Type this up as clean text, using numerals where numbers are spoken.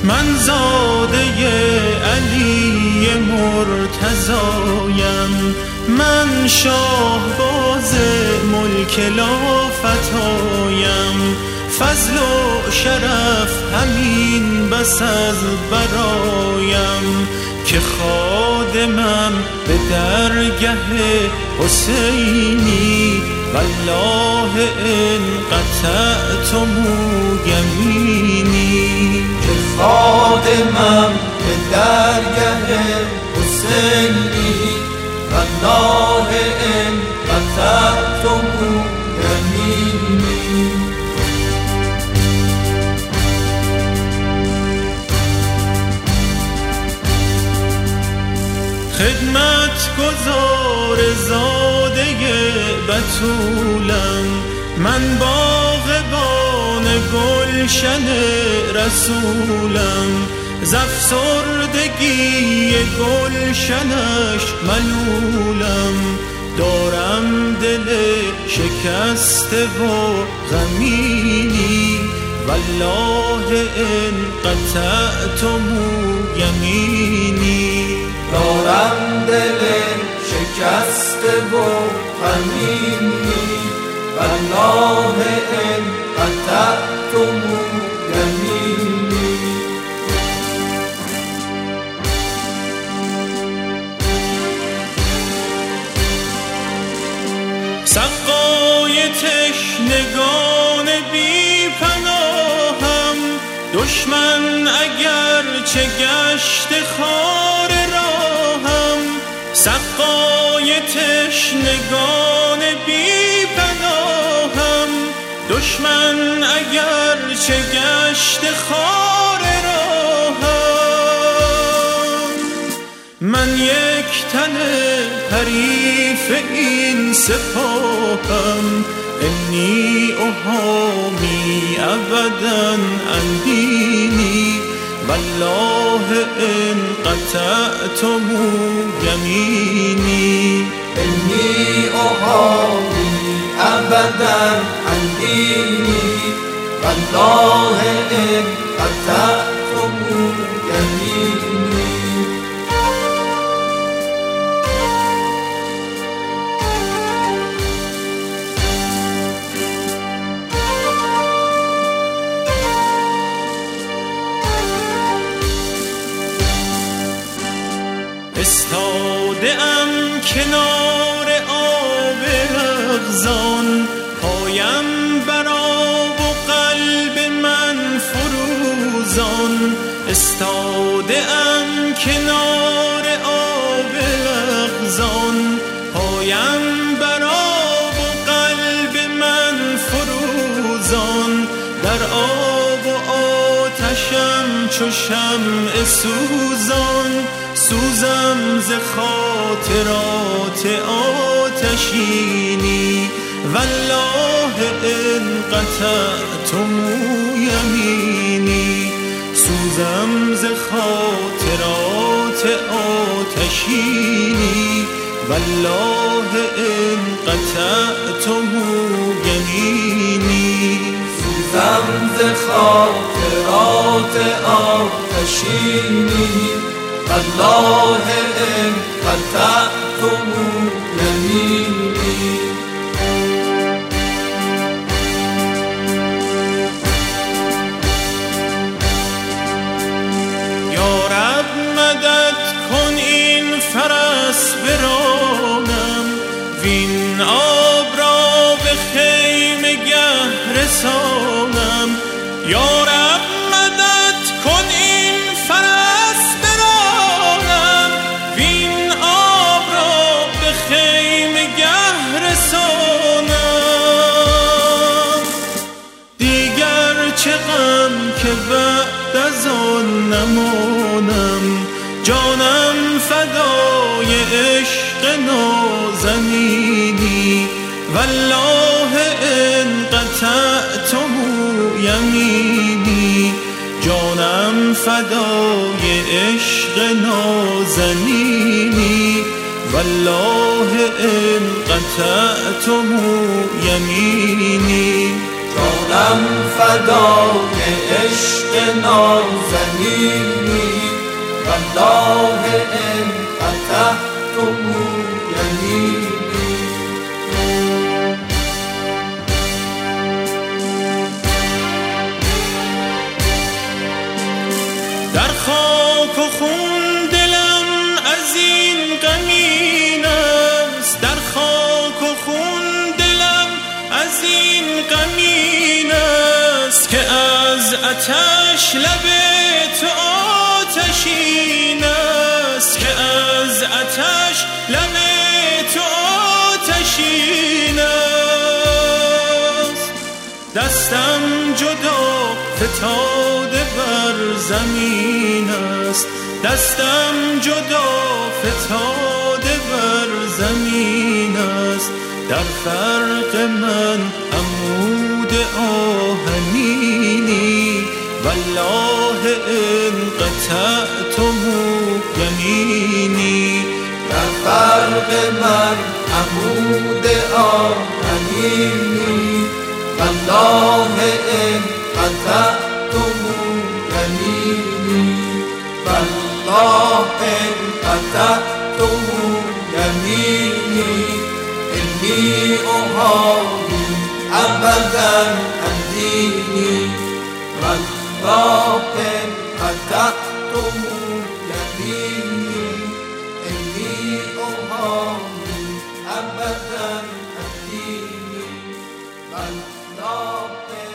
من زاده علی مرتضایم، من شاهباز ملک لافتایم، فضل و شرف همین بس از برایم، که خادمم به درگه حسینی، والله ان قطعتم یمینی. که خادمم به درگه حسینی، والله ان قطعتم یمینی. خدمت گزار زاده بتولم، من باغبان گلشن رسولم، زفسردگی گلشنش ملولم، دارم دل شکسته و غمینی، والله ان قطعتم یمینی. دارم دل شکسته و غمینی، والله ان قطعتم یمینی. سقای تشنگان بی پناهم، دشمن اگر چه گشت خار راهم، سقای تشنگان بی پناهم، دشمن اگر چه گشت خار راهم، من یک تن حریف این سپاهم، انی احامی ابدا عن دینی، والله ان قطعتم یمینی. انی احامی ابدا عن دینی، والله ان قطعتم یمینی. استاده ام کنار آب رغزان، پایم بر آب و قلب من فروزان، استاده ام کنار آب رغزان، پایم بر آب و قلب من فروزان، در آب و آتشم چو شمع سوزان، سوزم ز خاطرات آتشینی، والله ان قطعتم یمینی. سوزم ز خاطرات آتشینی، والله ان قطعتم یمینی. سوزم ز خاطرات آتشینی، والله ان قطعتم یمینی. یا رب مدد کن این فرس برانم، وین آب را به خیمه گه رسانم، یا رب مدد کن این فرس برانم، وین آب را به خیمه گه رسانم. دیگر چه غم که بعد از آن نمانم، جانم فدای عشق نازنینی، والله ان قطعتم یمینی. جانم فدای عشق نازنینی، والله ان قطعتم یمینی. جانم فدای عشق عشق نازنینی والله ان قطعتم یمینی. در خاک و خون دلم از این غمین است، در خاک و خون دلم از این غمین است که از آتش لب تو آتشین است، که از آتش لب تو آتشین است. دستم جدا فتاده بر زمین است، دستم جدا فتاده بر زمین است. در فرق من عمود آهنینی والله ان قطعتم یمینی. در فرق من عمود آهنینی والله ان قطعتم یمینی. والله ان قطعتم یمینی انی احاول ابدا عن دینی. والله ان قطعتم یمینی انی احاول ابدا عن دینی. والله